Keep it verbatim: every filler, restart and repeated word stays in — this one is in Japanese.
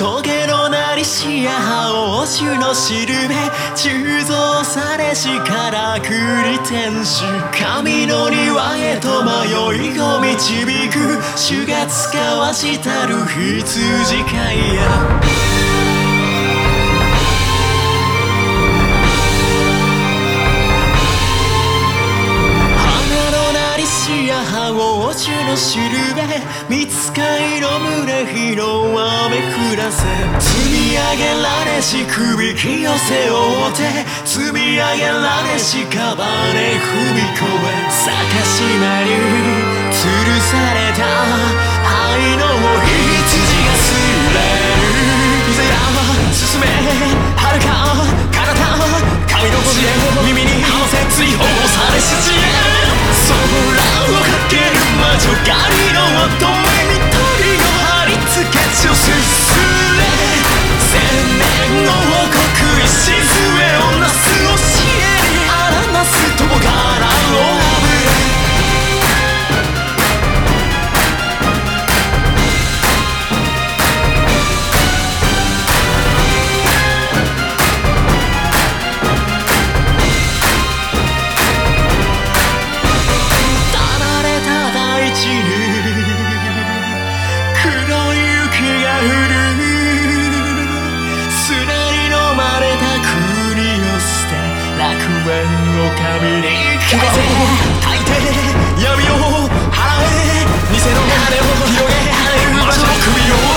棘のなりしや覇王種のしるべ鋳造されしからくり天使神の庭へと迷いを導く主が使わしたる羊飼いや覇王種のしるべ見つかいの胸火の雨降らせ積み上げられし首きを背負って積み上げられしカバネ踏み越え逆しまに吊るされた灰の羊がすれるいざや進め遥か彼方神の地へ耳に合わせ追放されし地へ空をかける魔女狩りの乙女緑を貼り付け血をすすれ千年の王国礎をなす教えにあらます友柄をあぶれ神に決めて大抵闇を払え偽の羽を広げ魔女の首を